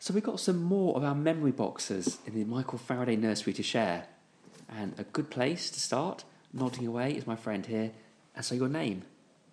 So we've got some more of our memory boxes in the Michael Faraday Nursery to share. And a good place to start, nodding away, is my friend here. And so your name?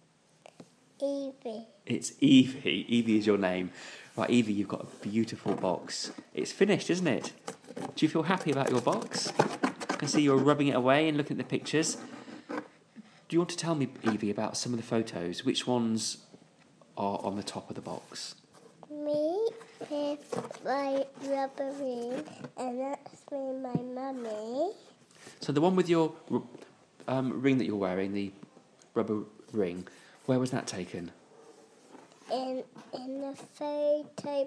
Evie. It's Evie. Evie is your name. Right, Evie, you've got a beautiful box. It's finished, isn't it? Do you feel happy about your box? I can see you're rubbing it away and looking at the pictures. Do you want to tell me, Evie, about some of the photos? Which ones are on the top of the box? Me with my rubber ring, and that's me and my mummy. So the one with your ring that you're wearing, the rubber ring, where was that taken? In the photo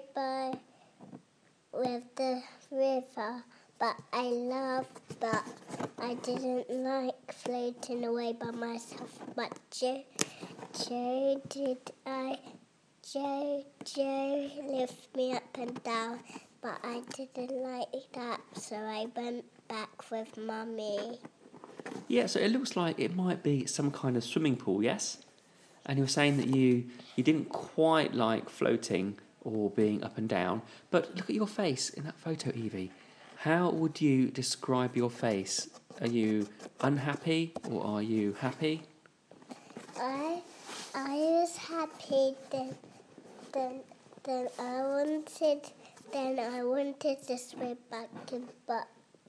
with the river, but I didn't like floating away by myself. But Joe lifted me up and down, but I didn't like that, so I went back with Mummy. Yeah, so it looks like it might be some kind of swimming pool, yes? And you were saying that you didn't quite like floating or being up and down, but look at your face in that photo, Evie. How would you describe your face? Are you unhappy or are you happy? I was happy then I wanted to swim back in, but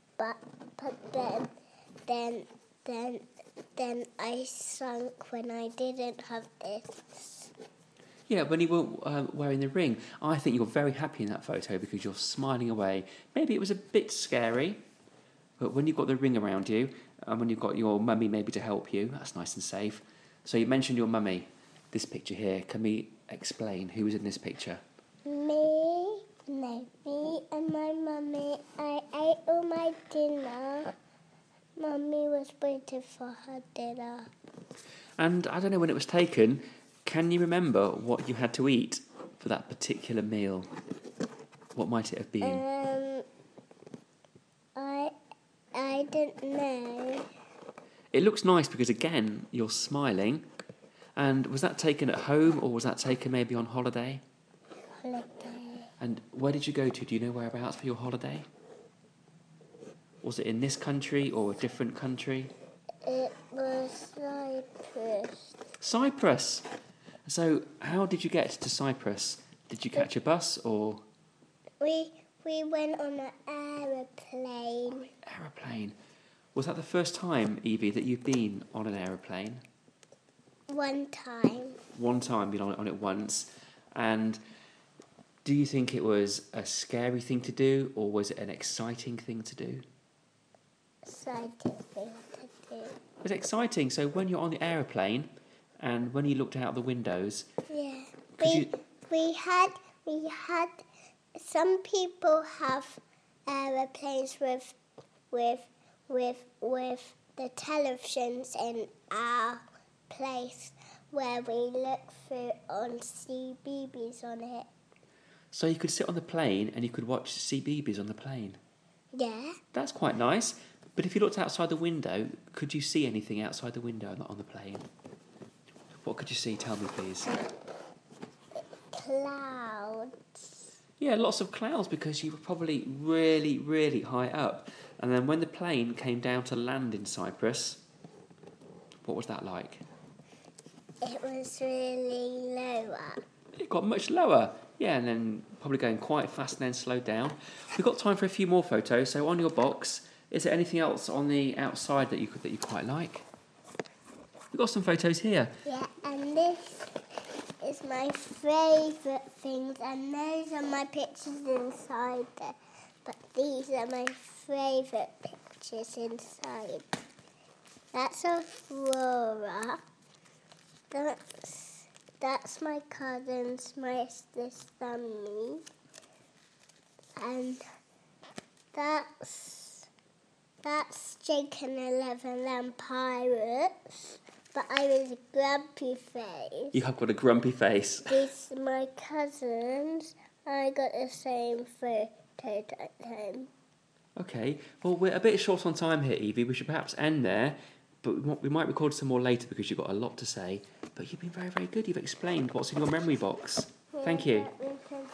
then I sunk when I didn't have this. Yeah, when you were wearing the ring, I think you're very happy in that photo because you're smiling away. Maybe it was a bit scary, but when you've got the ring around you, and when you've got your mummy maybe to help you, that's nice and safe. So you mentioned your mummy. This picture here, can we explain who was in this picture? Me and my mummy. I ate all my dinner. Mummy was waiting for her dinner. And I don't know when it was taken. Can you remember what you had to eat for that particular meal? What might it have been? I don't know. It looks nice because, again, you're smiling. And was that taken at home or was that taken maybe on holiday? Holiday. And where did you go to? Do you know whereabouts for your holiday? Was it in this country or a different country? It was Cyprus. Cyprus! So how did you get to Cyprus? Did you catch a bus or...? We went on an aeroplane. Aeroplane. Was that the first time, Evie, that you've been on an aeroplane? One time. One time, been on it once. And do you think it was a scary thing to do or was it an exciting thing to do? Exciting thing to do. It was exciting. So when you're on the aeroplane and when you looked out the windows... Yeah. We had some people have aeroplanes with the televisions in our place where we look through on CBeebies on it. So you could sit on the plane and you could watch CBeebies on the plane? Yeah. That's quite nice. But if you looked outside the window, could you see anything outside the window on the plane? What could you see? Tell me, please. Clouds. Yeah, lots of clouds because you were probably really, really high up. And then when the plane came down to land in Cyprus, what was that like? It was really lower. It got much lower. Yeah, and then probably going quite fast and then slowed down. We've got time for a few more photos. So on your box, is there anything else on the outside that you quite like? We've got some photos here. Yeah, and this is my favourite things, and those are my pictures inside there. But these are my favourite pictures inside. That's a Flora. That's my cousins, my sister, me. And that's Jake and 11 and Pirates. But I was a grumpy face. You have got a grumpy face. These are my cousins. I got the same photo time. Okay, well, we're a bit short on time here, Evie. We should perhaps end there, but we might record some more later because you've got a lot to say. But you've been very, very good. You've explained what's in your memory box. Thank you.